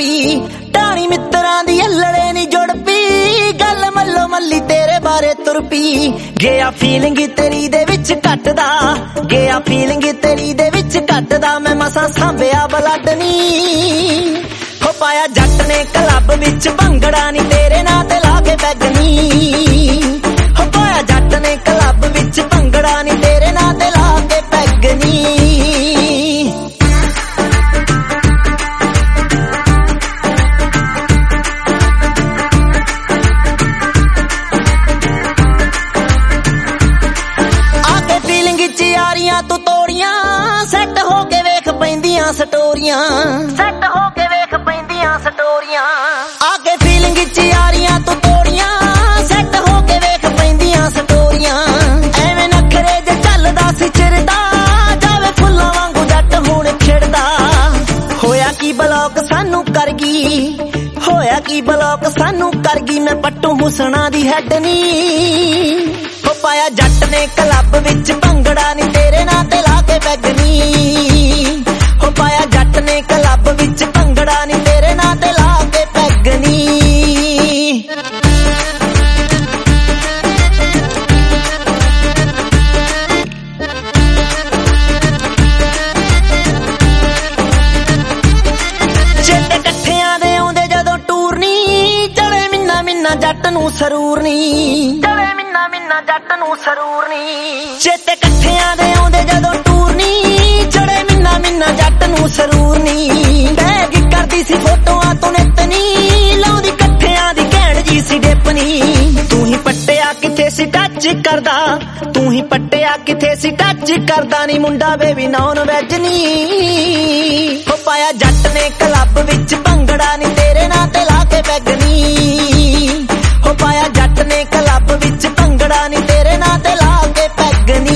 P टाणी मित्रां दी अल्लड़े नी जुड़ P गल मल्लो मल्ली तेरे बारे तुर पी गया फीलिंग तेरी दे विच घटदा गया फीलिंग तेरी दे विच घटदा मैं मसा सांभिया ब्लड नी हो पाया जट ने क्लब विच भंगड़ा नी तेरे नाल ते ला के पैग नी हो पाया जट ने क्लब विच भंगड़ा नी तेरे नाल ते ला के पैग नी तू तोड़ियां सैट हो के वेख पैंदियां स्टोरियां सैट हो के वेख पैंदियां स्टोरियां आके फीलिंग च यारियां तू तोड़ियां सैट हो के वेख पैंदियां स्टोरियां एवें नखरे जे चलदा सी चिरदा जावे फुल्लां वांगू जट हुण खिड़दा होया की ब्लॉक सानू कर गई होया की ब्लॉक सानू कर गई मैं पट्टू हुसना दी हैड नी हो पाया जट ने क्लब विच भंगड़ा नी तेरे नाल ते ला के पैग नी हो पाया जट ने क्लब विच भंगड़ा नी तेरे नाल ते ला के पैग नी चेते कट्ठियां दे आउंदे जदों टूर नी चले मिन्ना मिन्ना जट नूं सरूर नी चले मिन्ना मिन्ना जट नूं सरूर नी चेते कट्ठियां दे आउंदे जदों टूर नी चढ़े मिन्ना मिन्ना जट नूं सरूर नी बैग करदी सी फोटोआं तों नित नी लाउंदी कट्ठियां दी घैंट जी सी डिप्पनी तू ही पट्टिया किथे सी टच करदा तू ही पट्टिया किथे सी टच करदा नी मुंडा बेबी नॉन वैज नी हो पाया जट ने क्लब विच भंगड़ा नी तेरे नाल ते ला के पैग नी हो पाया जट ने क्लब विच भंगड़ा नी तेरे नाल ते ला के पैग नी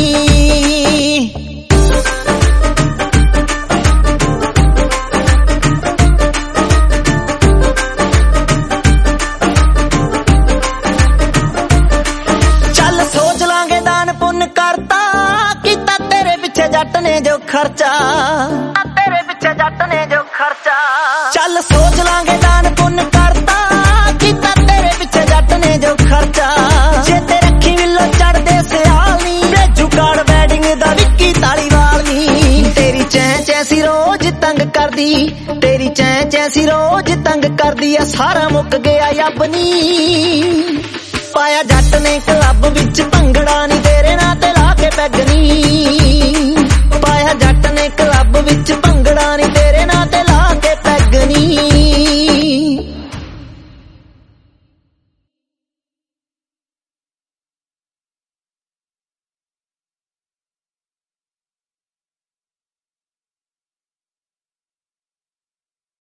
चल सोच लांगे दान पुण्य करता कीता तेरे पिछे जट ने जो खर्चा तेरे पिछे जट ने जो खर्चा चल सोच लांगे दान पुण्य करता कीता तेरे पिछे जट ने जो खर्चा चेते रखी विलो चढ़दे सियाल नी भेजू कार्ड वेडिंग दा विक्की तालीवाल नी तेरी चैं चैसी रोज तंग करदी तेरी चैं चैसी रोज तंग करदी आ सारा मुक गया यब नी पाया जट ने क्लब विच भंगड़ा नी तेरे नाल ते ला के पैग नी पाया जट ने क्लब विच भंगड़ा नी